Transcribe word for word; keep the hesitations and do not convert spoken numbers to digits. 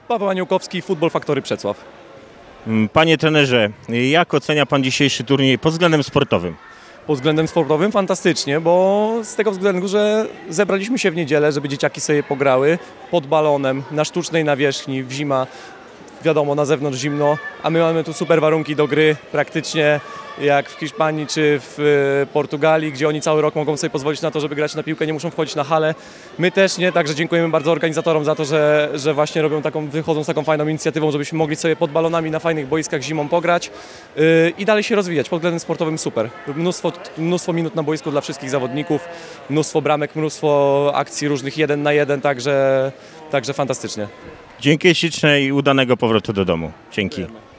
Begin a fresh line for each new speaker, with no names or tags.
Paweł Aniołkowski, Football Factory Przecław.
Panie trenerze, jak ocenia pan dzisiejszy turniej pod względem sportowym?
Pod względem sportowym fantastycznie, bo z tego względu, że zebraliśmy się w niedzielę, żeby dzieciaki sobie pograły pod balonem, na sztucznej nawierzchni, w zima, wiadomo, na zewnątrz zimno, a my mamy tu super warunki do gry, praktycznie jak w Hiszpanii czy w Portugalii, gdzie oni cały rok mogą sobie pozwolić na to, żeby grać na piłkę, nie muszą wchodzić na halę. My też nie, także dziękujemy bardzo organizatorom za to, że, że właśnie robią taką, wychodzą z taką fajną inicjatywą, żebyśmy mogli sobie pod balonami na fajnych boiskach zimą pograć yy, i dalej się rozwijać. Pod względem sportowym super. Mnóstwo, mnóstwo minut na boisku dla wszystkich zawodników, mnóstwo bramek, mnóstwo akcji różnych jeden na jeden, także, także fantastycznie.
Dzięki śliczne i udanego powrotu do domu. Dzięki.
Dziękujemy.